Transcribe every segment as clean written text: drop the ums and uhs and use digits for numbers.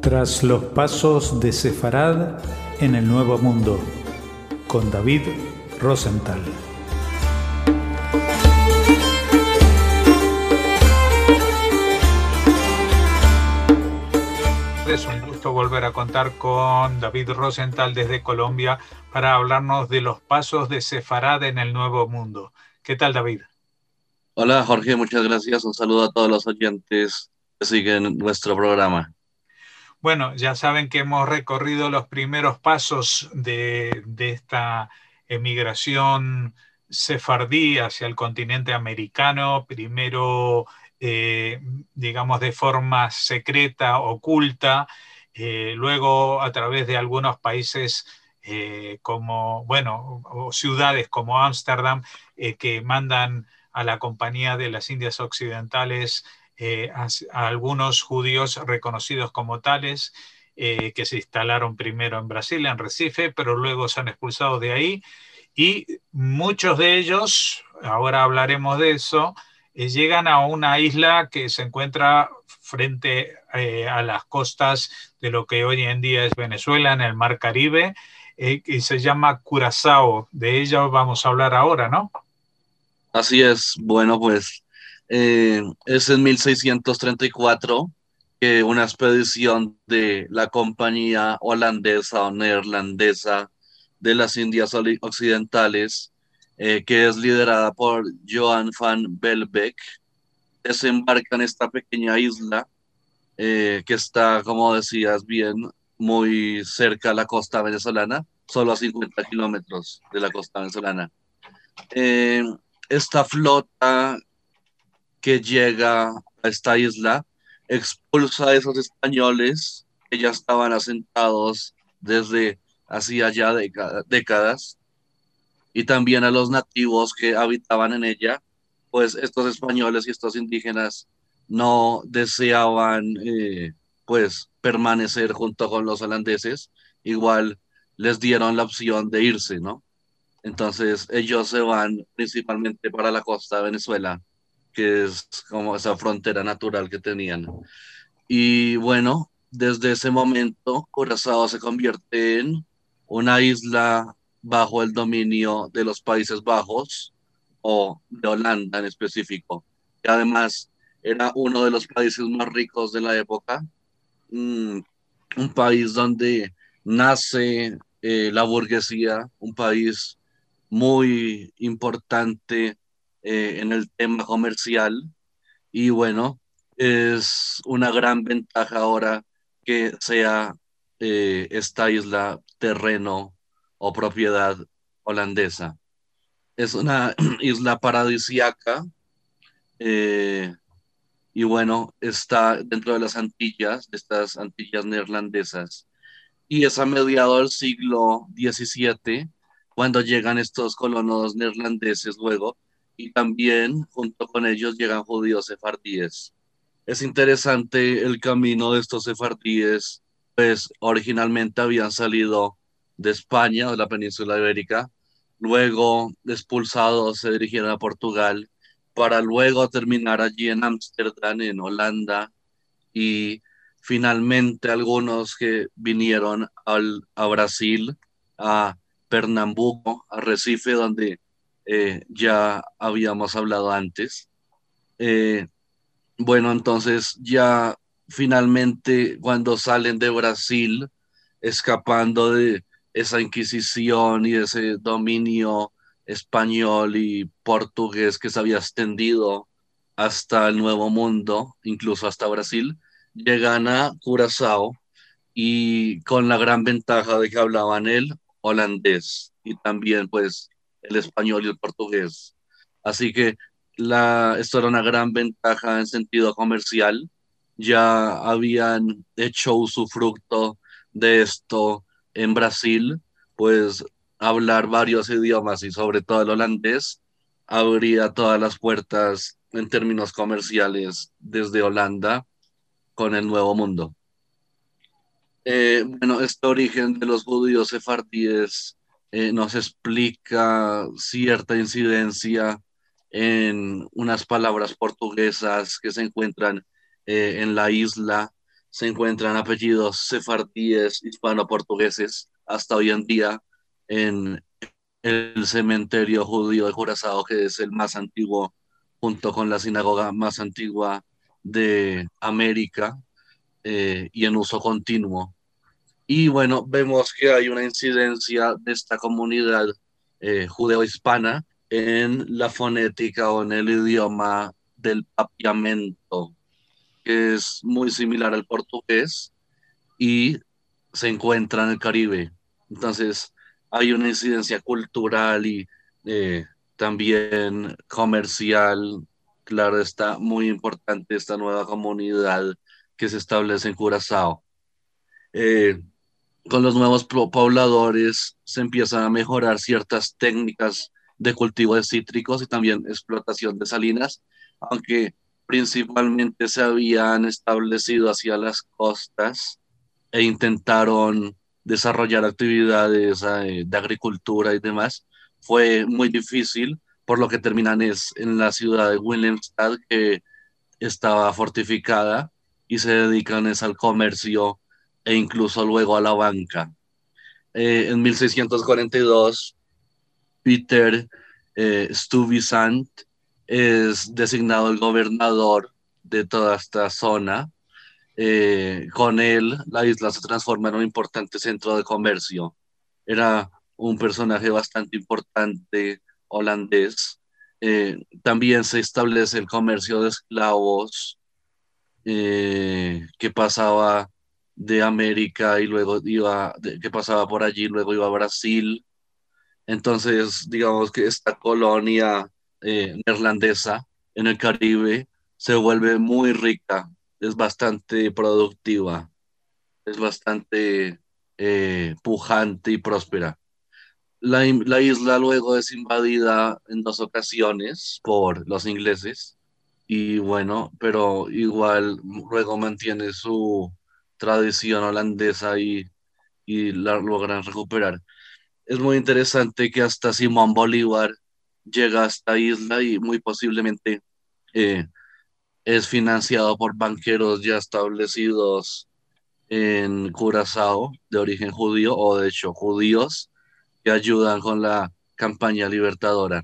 Tras los pasos de Sefarad en el Nuevo Mundo, con David Rosenthal. Es un gusto volver a contar con David Rosenthal desde Colombia para hablarnos de los pasos de Sefarad en el Nuevo Mundo. ¿Qué tal, David? Hola Jorge, muchas gracias. Un saludo a todos los oyentes que siguen nuestro programa. Bueno, ya saben que hemos recorrido los primeros pasos de esta emigración sefardí hacia el continente americano, primero, digamos, de forma secreta, oculta, luego a través de algunos países como, bueno, o ciudades como Ámsterdam, que mandan a la Compañía de las Indias Occidentales a algunos judíos reconocidos como tales, que se instalaron primero en Brasil, en Recife, pero luego se han expulsado de ahí. Y muchos de ellos, ahora hablaremos de eso, llegan a una isla que se encuentra frente a las costas de lo que hoy en día es Venezuela, en el Mar Caribe, y se llama Curazao. De ella vamos a hablar ahora, ¿no? Así es, bueno, pues es en 1634 que una expedición de la Compañía Holandesa o Neerlandesa de las Indias Occidentales, que es liderada por Johan van Belbeck, desembarca en esta pequeña isla que está, como decías bien, muy cerca a la costa venezolana, solo a 50 kilómetros de la costa venezolana. Eh, esta flota que llega a esta isla expulsa a esos españoles que ya estaban asentados desde hacía ya décadas, y también a los nativos que habitaban en ella, pues estos españoles y estos indígenas no deseaban pues permanecer junto con los holandeses, igual les dieron la opción de irse, ¿no? Entonces ellos se van principalmente para la costa de Venezuela, que es como esa frontera natural que tenían. Y bueno, desde ese momento Curazao se convierte en una isla bajo el dominio de los Países Bajos o de Holanda en específico. Y además era uno de los países más ricos de la época, mm, un país donde nace la burguesía, un país muy importante en el tema comercial. Y bueno, es una gran ventaja ahora que sea esta isla terreno o propiedad holandesa. Es una isla paradisíaca, eh, y bueno, está dentro de las Antillas, de estas Antillas neerlandesas. Y es a mediados del siglo XVII cuando llegan estos colonos neerlandeses luego, y también junto con ellos llegan judíos sefardíes. Es interesante el camino de estos sefardíes, pues originalmente habían salido de España, de la península ibérica, luego expulsados se dirigieron a Portugal, para luego terminar allí en Ámsterdam, en Holanda, y finalmente algunos que vinieron a Brasil, a Pernambuco, a Recife, donde ya habíamos hablado antes. Eh, bueno, entonces ya finalmente cuando salen de Brasil, escapando de esa Inquisición y ese dominio español y portugués que se había extendido hasta el Nuevo Mundo, incluso hasta Brasil, llegan a Curazao, y con la gran ventaja de que hablaban el holandés y también pues el español y el portugués. Así que esto era una gran ventaja en sentido comercial. Ya habían hecho usufructo de esto en Brasil, pues hablar varios idiomas y sobre todo el holandés abría todas las puertas en términos comerciales desde Holanda con el Nuevo Mundo. Bueno, este origen de los judíos sefardíes nos explica cierta incidencia en unas palabras portuguesas que se encuentran en la isla, se encuentran apellidos sefardíes, hispano-portugueses, hasta hoy en día en el cementerio judío de Curazao, que es el más antiguo, junto con la sinagoga más antigua de América, y en uso continuo. Y bueno, vemos que hay una incidencia de esta comunidad judeo-hispana en la fonética o en el idioma del papiamento, que es muy similar al portugués y se encuentra en el Caribe. Entonces, hay una incidencia cultural y también comercial. Claro, está muy importante esta nueva comunidad que se establece en Curazao. Eh, con los nuevos pobladores se empiezan a mejorar ciertas técnicas de cultivo de cítricos y también explotación de salinas, aunque principalmente se habían establecido hacia las costas e intentaron desarrollar actividades de agricultura y demás. Fue muy difícil, por lo que terminan en la ciudad de Willemstad, que estaba fortificada, y se dedican al comercio e incluso luego a la banca. En 1642, Peter Stuyvesant es designado el gobernador de toda esta zona. Con él, la isla se transforma en un importante centro de comercio. Era un personaje bastante importante holandés. También se establece el comercio de esclavos, que pasaba de América y luego que pasaba por allí, luego iba a Brasil. Entonces, digamos que esta colonia neerlandesa en el Caribe se vuelve muy rica, es bastante productiva, es bastante pujante y próspera. La isla luego es invadida en dos ocasiones por los ingleses y bueno, pero igual luego mantiene su tradición holandesa y la logran recuperar. Es muy interesante que hasta Simón Bolívar llega a esta isla y muy posiblemente eh, es financiado por banqueros ya establecidos en Curazao de origen judío o de hecho judíos que ayudan con la campaña libertadora.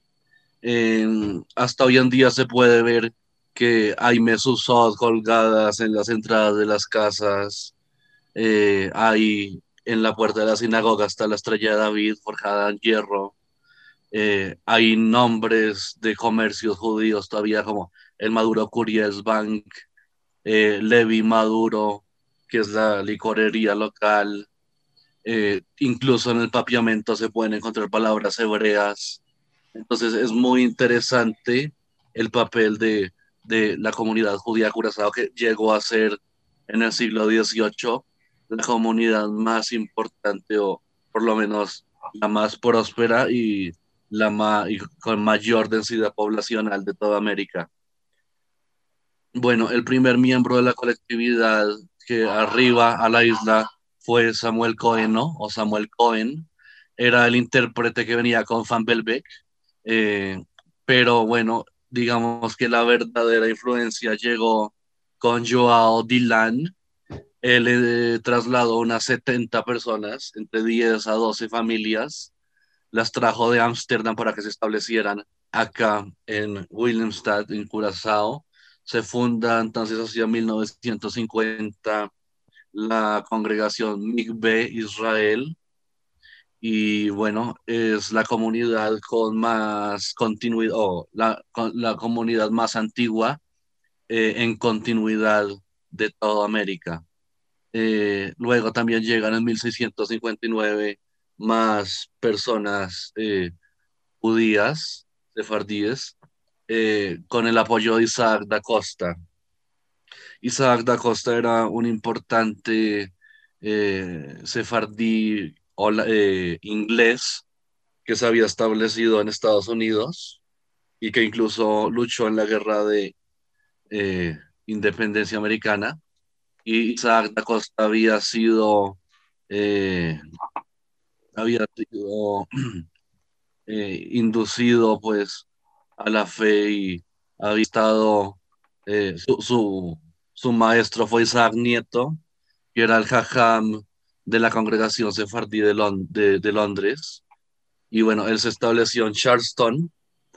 Hasta hoy en día se puede ver que hay mesuzot colgadas en las entradas de las casas, hay en la puerta de la sinagoga está la estrella de David forjada en hierro, hay nombres de comercios judíos todavía como el Maduro Curiels Bank, Levi Maduro, que es la licorería local, incluso en el papiamento se pueden encontrar palabras hebreas. Entonces es muy interesante el papel de la comunidad judía Curazao, que llegó a ser en el siglo XVIII la comunidad más importante o por lo menos la más próspera y con mayor densidad poblacional de toda América. Bueno, el primer miembro de la colectividad que arriba a la isla fue Samuel Cohen, ¿no? O Samuel Cohen. Era el intérprete que venía con Van Belbeck. eh, pero bueno, digamos que la verdadera influencia llegó con Joao Dylan. Él trasladó unas 70 personas, entre 10 a 12 familias, las trajo de Ámsterdam para que se establecieran acá en Willemstad, en Curazao. Se funda entonces hacia 1950 la congregación Mikve Israel y bueno, es la comunidad con más continuidad, o la comunidad más antigua en continuidad de toda América. Luego también llegan en 1659 más personas judías, sefardíes, con el apoyo de Isaac da Costa. Isaac da Costa era un importante sefardí inglés que se había establecido en Estados Unidos y que incluso luchó en la guerra de eh, independencia americana. Y Isaac da Costa eh, había sido inducido pues a la fe y había estado Su maestro fue Isaac Nieto, que era el jajam de la congregación sefardí de Londres. Y bueno, él se estableció en Charleston.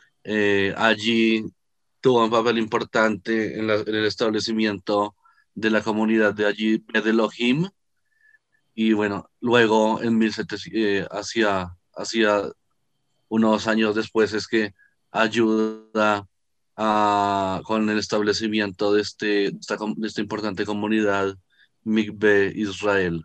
Allí tuvo un papel importante en el establecimiento de la comunidad de allí, Bet Elohim. Y bueno, luego en 1700, hacia unos años después es que ayuda con el establecimiento de esta importante comunidad Mikve Israel.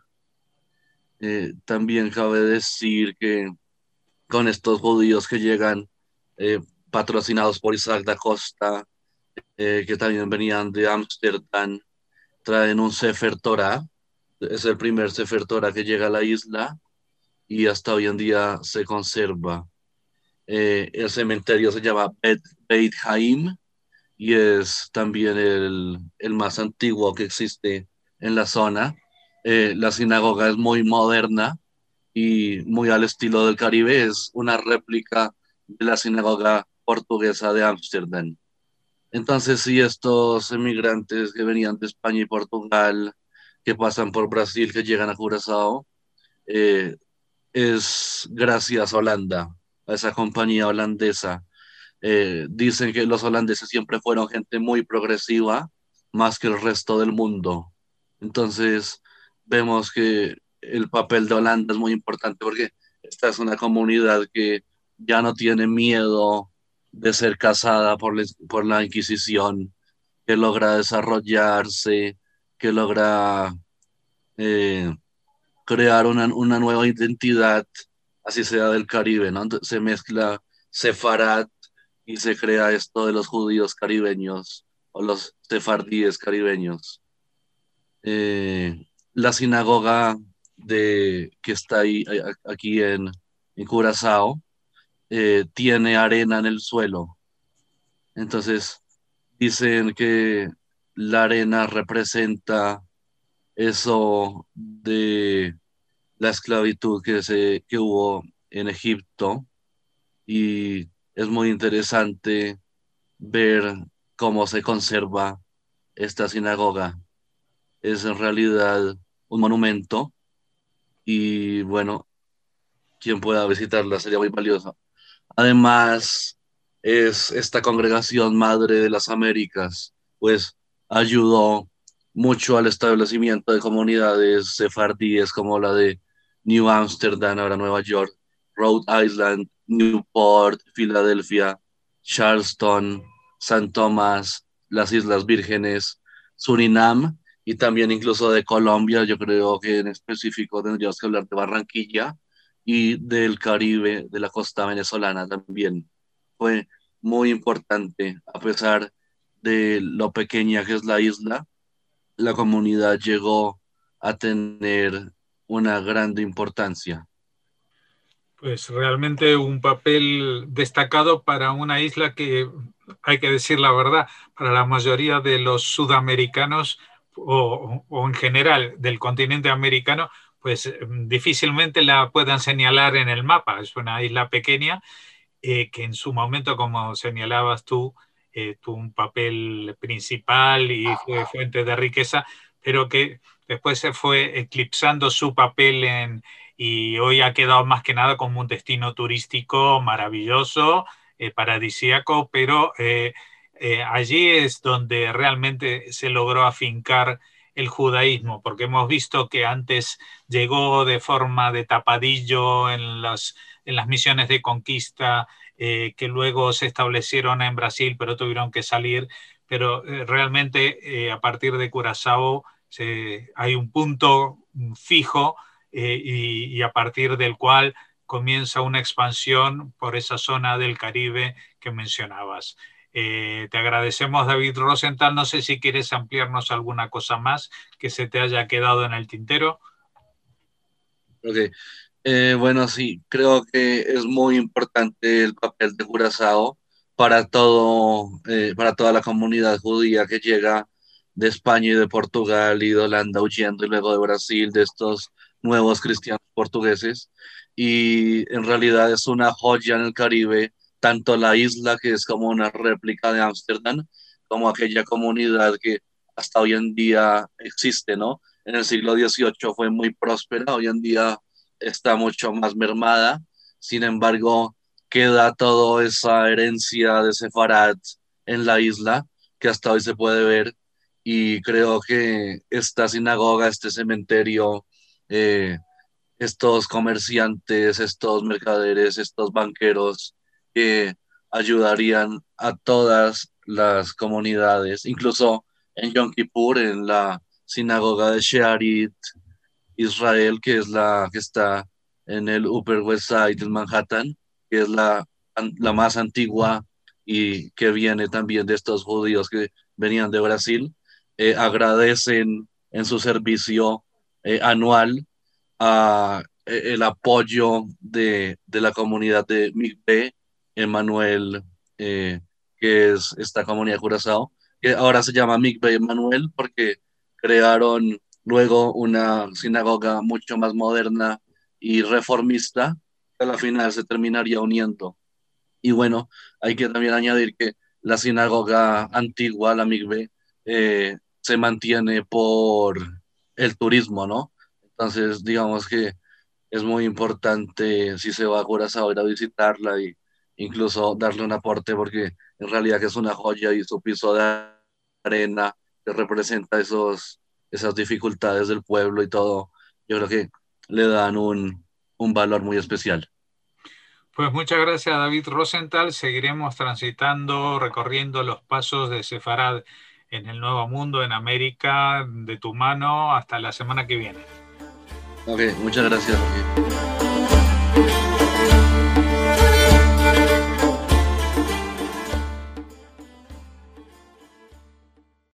También cabe decir que con estos judíos que llegan eh, patrocinados por Isaac da Costa, que también venían de Ámsterdam, traen un Sefer Torah. Es el primer Sefer Torah que llega a la isla y hasta hoy en día se conserva. El cementerio se llama Beit Haim y es también el más antiguo que existe en la zona. La sinagoga es muy moderna y muy al estilo del Caribe. Es una réplica de la sinagoga portuguesa de Ámsterdam. Entonces, sí, estos emigrantes que venían de España y Portugal, que pasan por Brasil, que llegan a Curazao, eh, es gracias a Holanda, a esa compañía holandesa. Dicen que los holandeses siempre fueron gente muy progresiva, más que el resto del mundo. Entonces, vemos que el papel de Holanda es muy importante porque esta es una comunidad que ya no tiene miedo de ser casada por la Inquisición, que logra desarrollarse, que logra eh, crear una nueva identidad, así sea del Caribe, ¿no? Entonces, se mezcla Sefarad y se crea esto de los judíos caribeños o los sefardíes caribeños. La sinagoga que está ahí, aquí en Curazao, tiene arena en el suelo. Entonces, dicen que la arena representa eso de la esclavitud que hubo en Egipto y es muy interesante ver cómo se conserva esta sinagoga. Es en realidad un monumento y bueno, quien pueda visitarla sería muy valioso. Además, es esta congregación madre de las Américas, pues ayudó mucho al establecimiento de comunidades sefardíes como la de New Amsterdam, ahora Nueva York, Rhode Island, Newport, Filadelfia, Charleston, San Tomás, las Islas Vírgenes, Surinam y también incluso de Colombia. Yo creo que en específico tendríamos que hablar de Barranquilla y del Caribe, de la costa venezolana también. Fue muy importante, a pesar de lo pequeña que es la isla, la comunidad llegó a tener una grande importancia. Pues realmente un papel destacado para una isla que, hay que decir la verdad, para la mayoría de los sudamericanos o en general del continente americano, pues difícilmente la puedan señalar en el mapa. Es una isla pequeña que en su momento, como señalabas tú, tuvo un papel principal y fue fuente de riqueza, pero que después se fue eclipsando su papel y hoy ha quedado más que nada como un destino turístico maravilloso, paradisíaco, pero allí es donde realmente se logró afincar el judaísmo, porque hemos visto que antes llegó de forma de tapadillo en las misiones de conquista, que luego se establecieron en Brasil, pero tuvieron que salir. Pero realmente a partir de Curazao hay un punto fijo y a partir del cual comienza una expansión por esa zona del Caribe que mencionabas. Te agradecemos, David Rosenthal. No sé si quieres ampliarnos alguna cosa más que se te haya quedado en el tintero. Okay. Bueno, sí, creo que es muy importante el papel de Curazao para toda la comunidad judía que llega de España y de Portugal y de Holanda huyendo y luego de Brasil, de estos nuevos cristianos portugueses. Y en realidad es una joya en el Caribe, tanto la isla que es como una réplica de Ámsterdam, como aquella comunidad que hasta hoy en día existe, ¿no? En el siglo XVIII fue muy próspera, hoy en día está mucho más mermada. Sin embargo, queda toda esa herencia de Sefarad en la isla que hasta hoy se puede ver, y creo que esta sinagoga, este cementerio, eh, estos comerciantes, estos mercaderes, estos banqueros que ayudarían a todas las comunidades, incluso en Yom Kippur, en la sinagoga de Shearit Israel, que es la que está en el Upper West Side de Manhattan, que es la más antigua y que viene también de estos judíos que venían de Brasil, agradecen en su servicio anual el apoyo de la comunidad de Migbe, Emanuel, que es esta comunidad de Curazao, que ahora se llama Migbe Emanuel porque crearon luego una sinagoga mucho más moderna y reformista, que a la final se terminaría uniendo. Y bueno, hay que también añadir que la sinagoga antigua, la Migbe, se mantiene por el turismo, ¿no? Entonces, digamos que es muy importante si se va a Curazao ir a visitarla y incluso darle un aporte porque en realidad que es una joya, y su piso de arena que representa esas dificultades del pueblo y todo, yo creo que le dan un valor muy especial. Pues muchas gracias, David Rosenthal. Seguiremos transitando, recorriendo los pasos de Sefarad en el Nuevo Mundo, en América, de tu mano, hasta la semana que viene. Ok, muchas gracias. Ok.